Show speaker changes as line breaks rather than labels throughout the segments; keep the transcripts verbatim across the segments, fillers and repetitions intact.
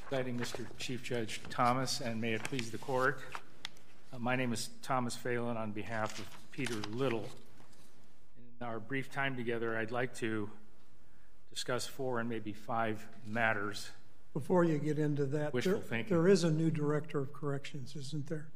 Presiding Mister Chief Judge Thomas, and may it please the Court. Uh, my name is Thomas Phelan on behalf of Peter Little. In our brief time together, I'd like to discuss four and maybe five matters.
Before you get into that,
Wishful
there,
thinking.
there is a new director of corrections, isn't there?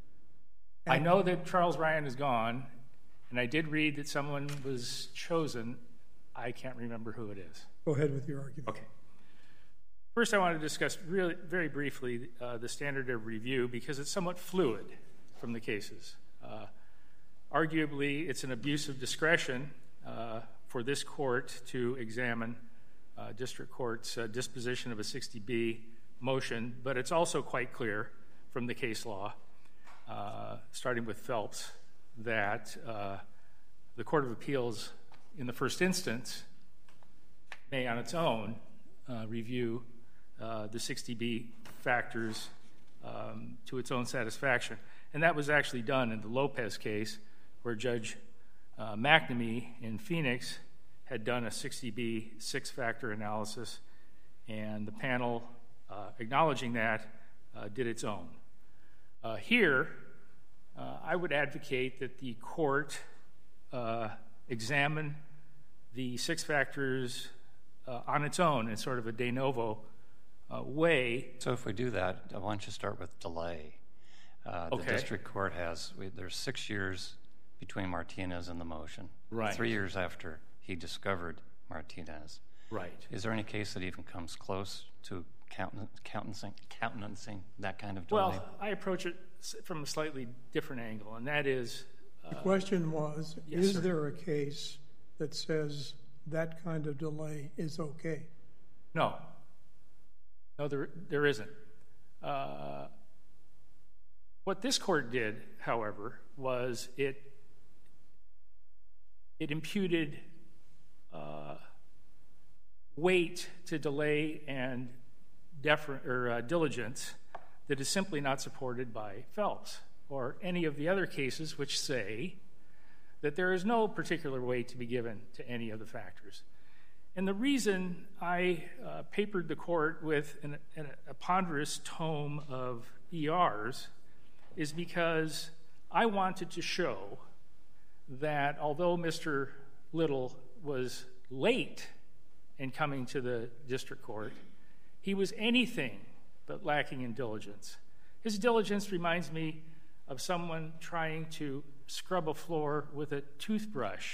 I know that Charles Ryan is gone, and I did read that someone was chosen. I can't remember who it is.
Go ahead with your argument.
Okay. First, I want to discuss really, very briefly uh, the standard of review because it's somewhat fluid from the cases. Uh, arguably, it's an abuse of discretion uh, for this court to examine uh, district court's uh, disposition of a sixty B motion, but it's also quite clear from the case law, uh, starting with Phelps, that uh, the Court of Appeals in the first instance may on its own uh, review uh, the sixty B factors um, to its own satisfaction. And that was actually done in the Lopez case where Judge uh, McNamee in Phoenix had done a sixty B six-factor analysis, and the panel, uh, acknowledging that, uh, did its own. Uh, here, uh, I would advocate that the court uh, examine the six factors uh, on its own in sort of a de novo uh, way.
So if we do that, I want you to start with delay. Uh, the
Okay.
district court has, we, there's six years between Martinez and the motion.
Right.
Three years after he discovered Martinez.
Right.
Is there any case that even comes close to counten- countenancing, countenancing that kind of delay?
Well, I approach it s- from a slightly different angle, and that is...
The question was,
yes,
is
sir.
there a case that says that kind of delay is okay?
No. No, there, there isn't. Uh, what this court did, however, was it it imputed uh, weight to delay and defer- or, uh, diligence that is simply not supported by Phelps or any of the other cases which say that there is no particular weight to be given to any of the factors. And the reason I uh, papered the court with an, an, a ponderous tome of E Rs is because I wanted to show that although Mister Little was late in coming to the district court, he was anything but lacking in diligence. His diligence reminds me of someone trying to scrub a floor with a toothbrush.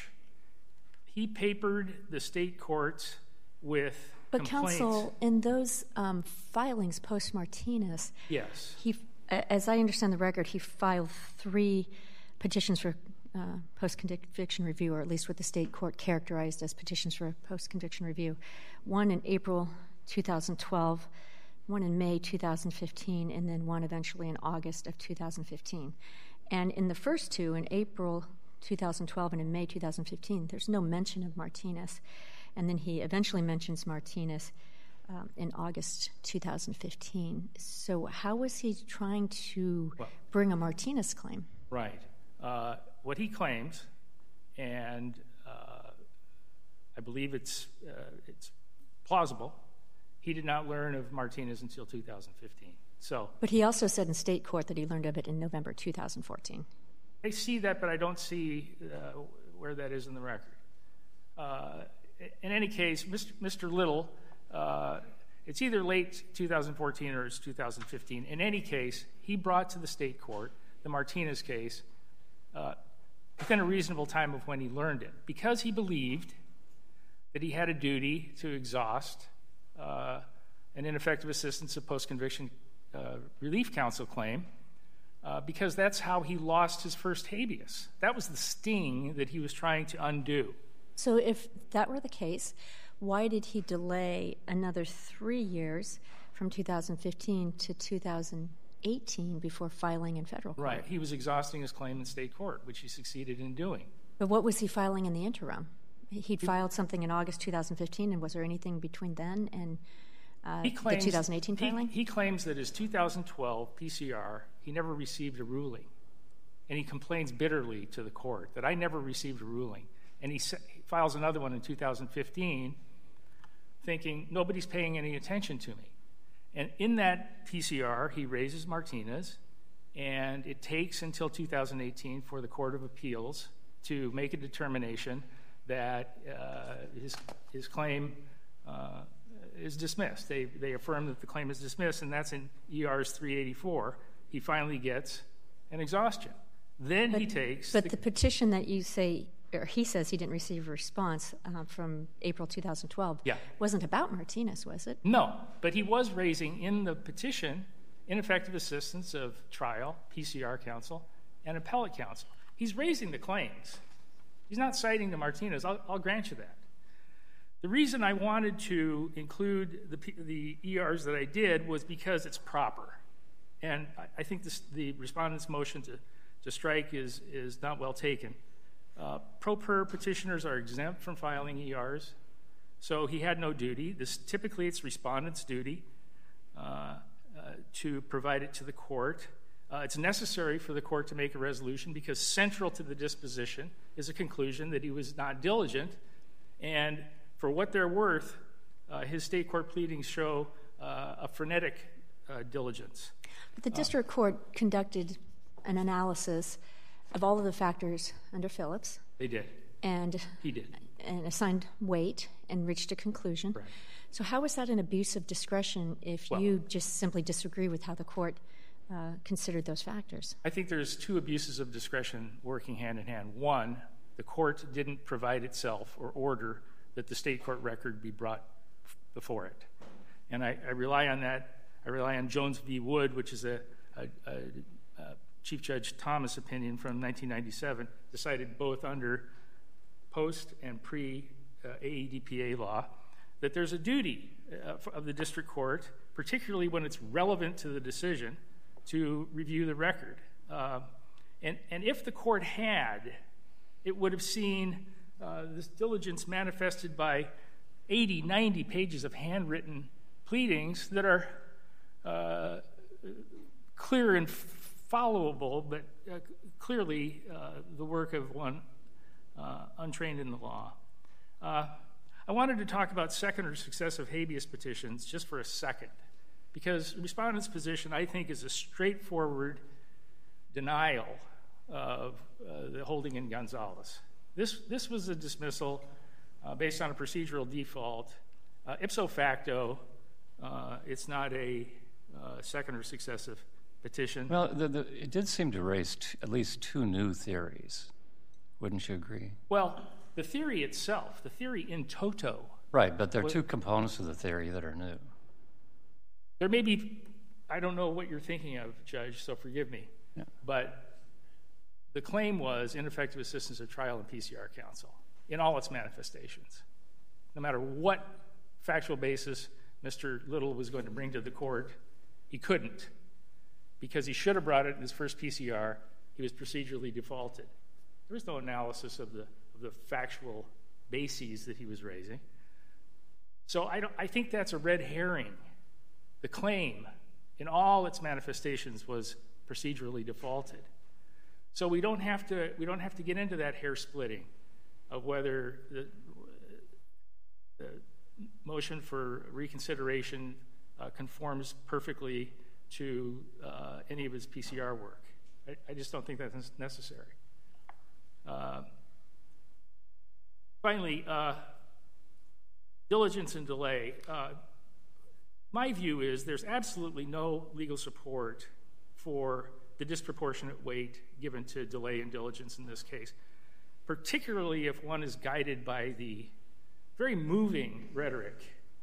He papered the state courts with
But
complaints.
counsel, in those um, filings post-Martinez,
Yes.
he, as I understand the record, he filed three petitions for uh, post-conviction review, or at least what the state court characterized as petitions for post-conviction review. One in April two thousand twelve, one in May two thousand fifteen, and then one eventually in August of two thousand fifteen. And in the first two, in April two thousand twelve and in May two thousand fifteen, there's no mention of Martinez. And then he eventually mentions Martinez um, in August two thousand fifteen. So how was he trying to
Well,
bring a Martinez claim?
Right. Uh, what he claims, and uh, I believe it's uh, it's plausible, he did not learn of Martinez until two thousand fifteen. So
But he also said in state court that he learned of it in November two thousand fourteen.
I see that, but I don't see uh, where that is in the record. Uh, in any case, Mister Mister Little, uh, it's either late two thousand fourteen or it's two thousand fifteen. In any case, he brought to the state court the Martinez case uh, within a reasonable time of when he learned it, because he believed that he had a duty to exhaust uh, an ineffective assistance of post-conviction uh, relief counsel claim, uh, because that's how he lost his first habeas. That was the sting that he was trying to undo.
So if that were the case, why did he delay another three years from two thousand fifteen to two thousand eighteen before filing in federal court?
Right. He was exhausting his claim in state court, which he succeeded in doing.
But what was he filing in the interim? He'd filed something in August two thousand fifteen, and was there anything between then and uh,
He claims,
the two thousand eighteen
he,
filing?
he claims that his two thousand twelve P C R, he never received a ruling. And he complains bitterly to the court that I never received a ruling. And he, sa- he files another one in two thousand fifteen thinking nobody's paying any attention to me. And in that P C R, he raises Martinez, and it takes until two thousand eighteen for the Court of Appeals to make a determination that uh, his, his claim uh, is dismissed. They, they affirm that the claim is dismissed, and that's in E Rs three eighty-four. He finally gets an exhaustion. Then
but,
he takes...
But
the,
the petition that you say, or he says he didn't receive a response uh, from April two thousand twelve,
yeah.
wasn't about Martinez, was it?
No, but he was raising in the petition ineffective assistance of trial, P C R counsel, and appellate counsel. He's raising the claims. He's not citing the Martinez. I'll, I'll grant you that. The reason I wanted to include the, the E Rs that I did was because it's proper. And I, I think this, the respondent's motion to, to strike is, is not well taken. Uh, pro per petitioners are exempt from filing E Rs, so he had no duty. This, typically, it's respondent's duty uh, uh, to provide it to the court. Uh, it's necessary for the court to make a resolution because central to the disposition is a conclusion that he was not diligent. And for what they're worth, uh, his state court pleadings show uh, a frenetic uh, diligence.
But the district uh, court conducted an analysis of all of the factors under Phillips.
They did.
And
he did.
And assigned weight and reached a conclusion.
Right.
So how is that an abuse of discretion if well, you just simply disagree with how the court uh, considered those factors?
I think there's two abuses of discretion working hand in hand. One, the court didn't provide itself or order that the state court record be brought before it. And I, I rely on that. I rely on Jones v. Wood, which is a, a, a, a Chief Judge Thomas opinion from nineteen ninety-seven, decided both under post and pre-A E D P A law, that there's a duty uh, of the district court, particularly when it's relevant to the decision, to review the record. Uh, and, and if the court had, it would have seen uh, this diligence manifested by eighty, ninety pages of handwritten pleadings that are uh, clear and followable, but uh, clearly uh, the work of one uh, untrained in the law. Uh, I wanted to talk about second or successive habeas petitions just for a second, because respondent's position, I think, is a straightforward denial of uh, the holding in Gonzalez. This, this was a dismissal uh, based on a procedural default. Uh, ipso facto, uh, it's not a uh, second or successive petition.
Well, the, the, it did seem to raise t- at least two new theories. Wouldn't you agree?
Well, the theory itself, the theory in toto.
Right, but there are two components of the theory that are new.
There may be, I don't know what you're thinking of, Judge, so forgive me.
Yeah.
But the claim was ineffective assistance of trial and P C R counsel in all its manifestations. No matter what factual basis Mister Little was going to bring to the court, he couldn't, because he should have brought it in his first P C R. He was procedurally defaulted. There was no analysis of the of the factual bases that he was raising. So I don't. I think that's a red herring. The claim, in all its manifestations, was procedurally defaulted. So we don't have to. We don't have to get into that hair splitting of whether the, the motion for reconsideration uh, conforms perfectly to uh, any of his P C R work. I, I just don't think that's necessary. Uh, finally, uh, diligence and delay. Uh, my view is there's absolutely no legal support for the disproportionate weight given to delay and diligence in this case, particularly if one is guided by the very moving rhetoric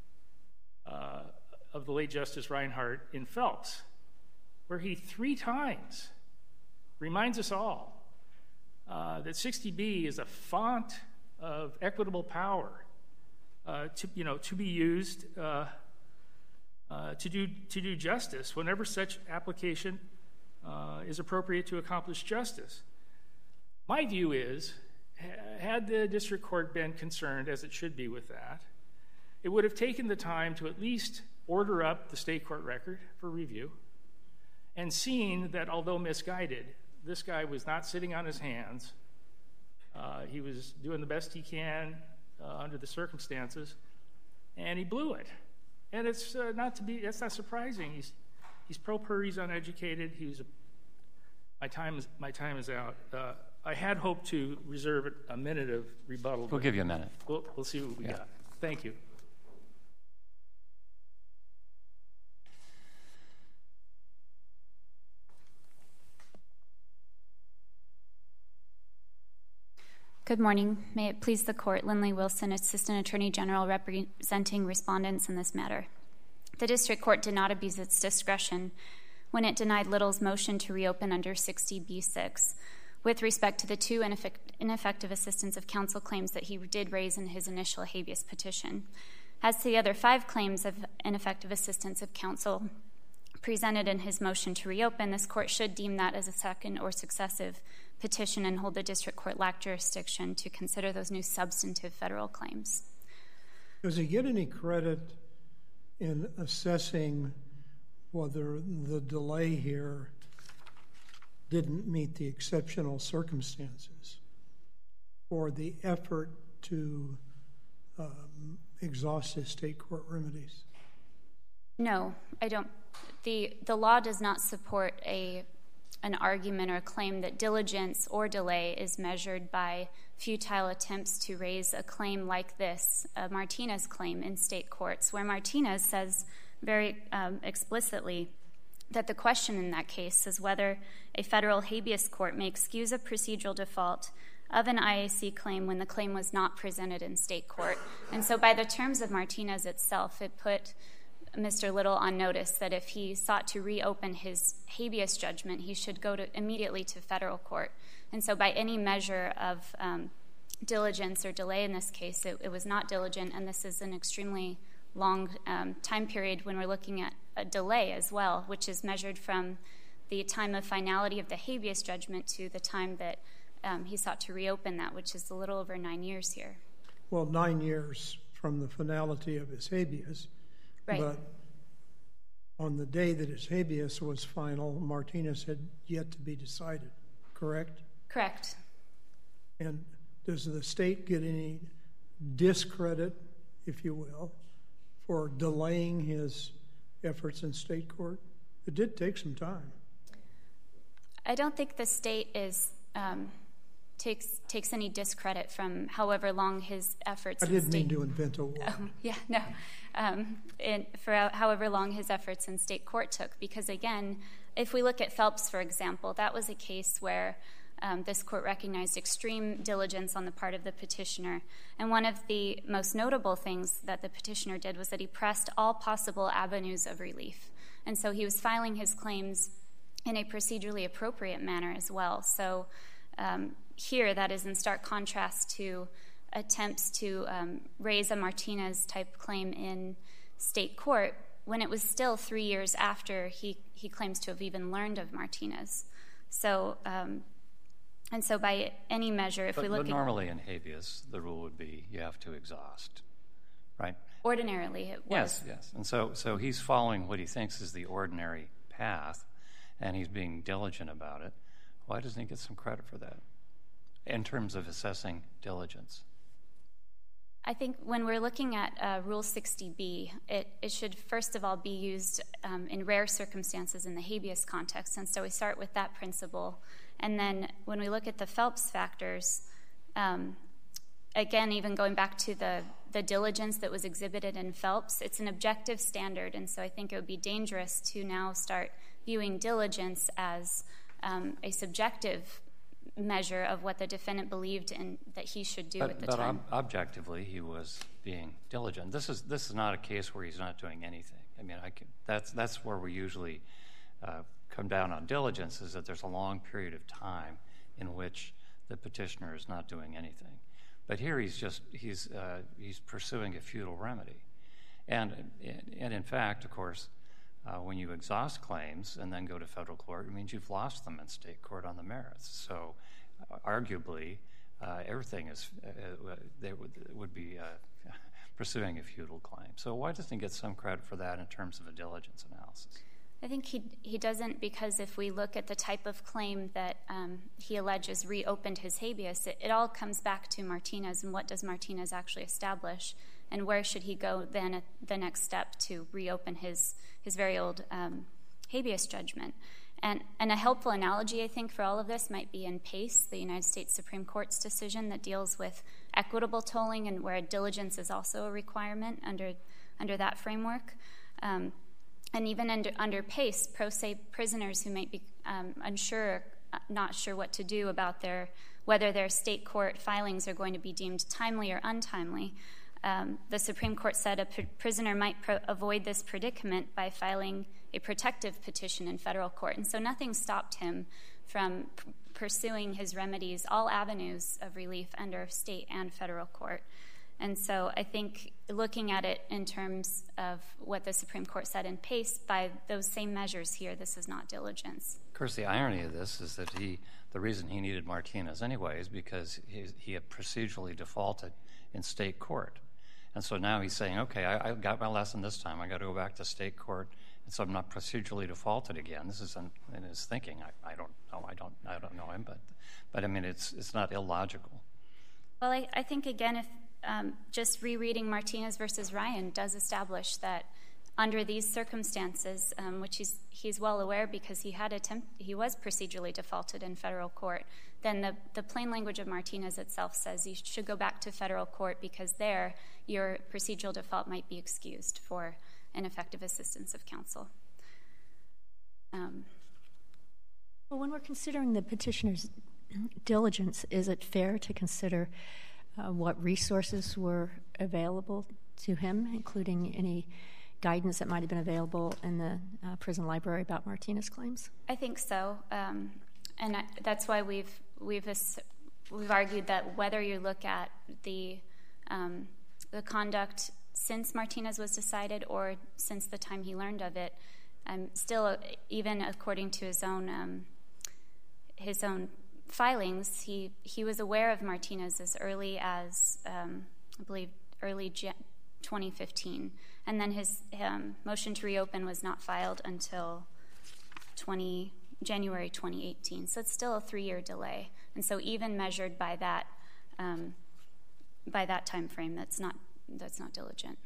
uh, of the late Justice Reinhart in Phelps, where he three times reminds us all uh, that sixty B is a font of equitable power uh, to, you know, to be used uh, uh, to do to do justice whenever such application uh, is appropriate to accomplish justice. My view is, had the district court been concerned, as it should be with that, it would have taken the time to at least order up the state court record for review and seen that, although misguided, this guy was not sitting on his hands. Uh, he was doing the best he can uh, under the circumstances, and he blew it. And it's uh, not to be, that's not surprising. He's, he's pro per, he's uneducated. He was a, my time is, my time is out. Uh, I had hoped to reserve a minute of rebuttal.
We'll give you a minute.
We'll, we'll see what we
Yeah.
got. Thank you.
Good morning. May it please the Court, Lindley Wilson, Assistant Attorney General representing respondents in this matter. The District Court did not abuse its discretion when it denied Little's motion to reopen under sixty B six with respect to the two ineffect- ineffective assistance of counsel claims that he did raise in his initial habeas petition. As to the other five claims of ineffective assistance of counsel presented in his motion to reopen, this Court should deem that as a second or successive petition and hold the District Court lack jurisdiction to consider those new substantive federal claims.
Does he get any credit in assessing whether the delay here didn't meet the exceptional circumstances or the effort to um, exhaust his state court remedies?
No, I don't. The, the law does not support a an argument or a claim that diligence or delay is measured by futile attempts to raise a claim like this, a Martinez claim in state courts, where Martinez says very um, explicitly that the question in that case is whether a federal habeas court may excuse a procedural default of an I A C claim when the claim was not presented in state court. And so by the terms of Martinez itself, it put Mister Little on notice that if he sought to reopen his habeas judgment, he should go to immediately to federal court. And so by any measure of um, diligence or delay in this case, it, it was not diligent, and this is an extremely long um, time period when we're looking at a delay as well, which is measured from the time of finality of the habeas judgment to the time that um, he sought to reopen that, which is a little over nine years here.
Well, nine years from the finality of his habeas.
Right.
But on the day that his habeas was final, Martinez had yet to be decided, correct?
Correct.
And does the state get any discredit, if you will, for delaying his efforts in state court? It did take some time.
I don't think the state is um, takes takes any discredit from however long his efforts
I
in
didn't
state...
mean to invent a word.
Um, yeah, no. Um, in, for however long his efforts in state court took. Because again, if we look at Phelps, for example, that was a case where um, this court recognized extreme diligence on the part of the petitioner. And one of the most notable things that the petitioner did was that he pressed all possible avenues of relief. And so he was filing his claims in a procedurally appropriate manner as well. So um, here, that is in stark contrast to attempts to um, raise a Martinez-type claim in state court when it was still three years after he, he claims to have even learned of Martinez. So, um, and so by any measure, if
but,
we look
but
at...
But normally in habeas, the rule would be you have to exhaust, right?
Ordinarily, it was.
Yes, yes. And so, so he's following what he thinks is the ordinary path, and he's being diligent about it. Why doesn't he get some credit for that in terms of assessing diligence?
I think when we're looking at uh, Rule sixty B, it, it should first of all be used um, in rare circumstances in the habeas context. And so we start with that principle. And then when we look at the Phelps factors, um, again, even going back to the, the diligence that was exhibited in Phelps, it's an objective standard. And so I think it would be dangerous to now start viewing diligence as um, a subjective measure of what the defendant believed in that he should do
but,
at the
but
time.
But ob- objectively, he was being diligent. This is this is not a case where he's not doing anything. I mean, I can, that's that's where we usually uh, come down on diligence, is that there's a long period of time in which the petitioner is not doing anything. But here he's just he's uh, he's pursuing a futile remedy, and and in fact, of course, uh, when you exhaust claims and then go to federal court, it means you've lost them in state court on the merits. So, uh, arguably, uh, everything is uh, they would would be uh, pursuing a futile claim. So why doesn't he get some credit for that in terms of a diligence analysis?
I think he he doesn't, because if we look at the type of claim that um, he alleges reopened his habeas, it, it all comes back to Martinez and what does Martinez actually establish, and where should he go then at the next step to reopen his his very old um, habeas judgment. And, and a helpful analogy, I think, for all of this might be in Pace, the United States Supreme Court's decision that deals with equitable tolling and where diligence is also a requirement under under that framework. Um, And even under, under Pace, pro se prisoners who might be um, unsure, not sure what to do about their whether their state court filings are going to be deemed timely or untimely, um, the Supreme Court said a pr- prisoner might pro- avoid this predicament by filing a protective petition in federal court. And so nothing stopped him from p- pursuing his remedies, all avenues of relief under state and federal court. And so I think looking at it in terms of what the Supreme Court said in Pace, by those same measures here, this is not diligence.
Of course, the irony of this is that he, the reason he needed Martinez anyway is because he, he had procedurally defaulted in state court. And so now he's saying, okay, I, I got my lesson this time. I got to go back to state court, and so I'm not procedurally defaulted again. This is in, in his thinking. I, I don't know. I don't. I don't know him, but, but I mean, it's it's not illogical.
Well, I, I think again, if Um, just rereading Martinez versus Ryan does establish that under these circumstances, um, which he's he's well aware because he had attempt he was procedurally defaulted in federal court, then the, the plain language of Martinez itself says you should go back to federal court because there your procedural default might be excused for ineffective assistance of counsel. Um,
well, when we're considering the petitioner's diligence, is it fair to consider Uh, what resources were available to him, including any guidance that might have been available in the uh, prison library about Martinez claims?
I think so, um, and I, that's why we've we've we've argued that whether you look at the um, the conduct since Martinez was decided or since the time he learned of it, um, still, even according to his own um, his own. filings, he, he was aware of Martinez as early as, um, I believe, early twenty fifteen. And then his um, motion to reopen was not filed until January twenty eighteen. So it's still a three-year delay. And so even measured by that um, by that time frame, that's not, that's not diligent.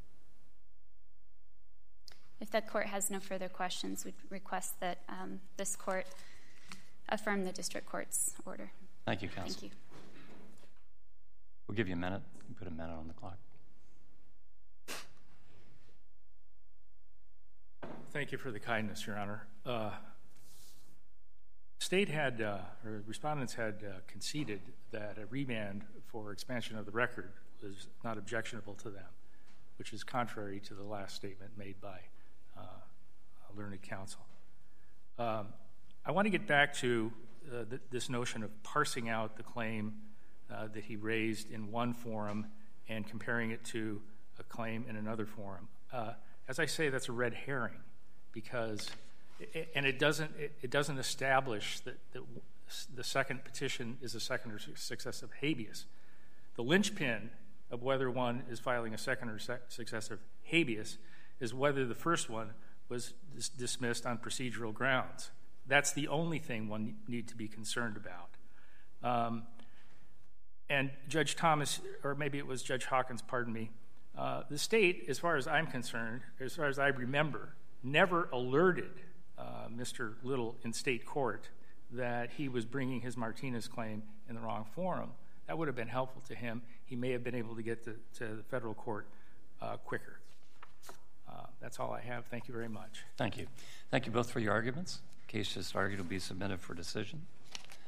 If the court has no further questions, we'd request that um, this court affirm the district court's order.
Thank you, counsel.
Thank you.
We'll give you a minute. You put a minute on the clock.
Thank you for the kindness, Your Honor. Uh, State had, uh, or respondents had uh, conceded that a remand for expansion of the record was not objectionable to them, which is contrary to the last statement made by uh, learned counsel. Um, I want to get back to uh, th- this notion of parsing out the claim uh, that he raised in one forum and comparing it to a claim in another forum. Uh, as I say, that's a red herring, because, it, and it doesn't it, it doesn't establish that, that the second petition is a second or successive habeas. The linchpin of whether one is filing a second or se- successive habeas is whether the first one was dis- dismissed on procedural grounds. That's the only thing one need to be concerned about. Um, and Judge Thomas, or maybe it was Judge Hawkins, pardon me, uh, the state, as far as I'm concerned, as far as I remember, never alerted uh, Mister Little in state court that he was bringing his Martinez claim in the wrong forum. That would have been helpful to him. He may have been able to get to, to the federal court uh, quicker. Uh, that's all I have. Thank you very much.
Thank you. Thank you both for your arguments. Case just argued will be submitted for decision.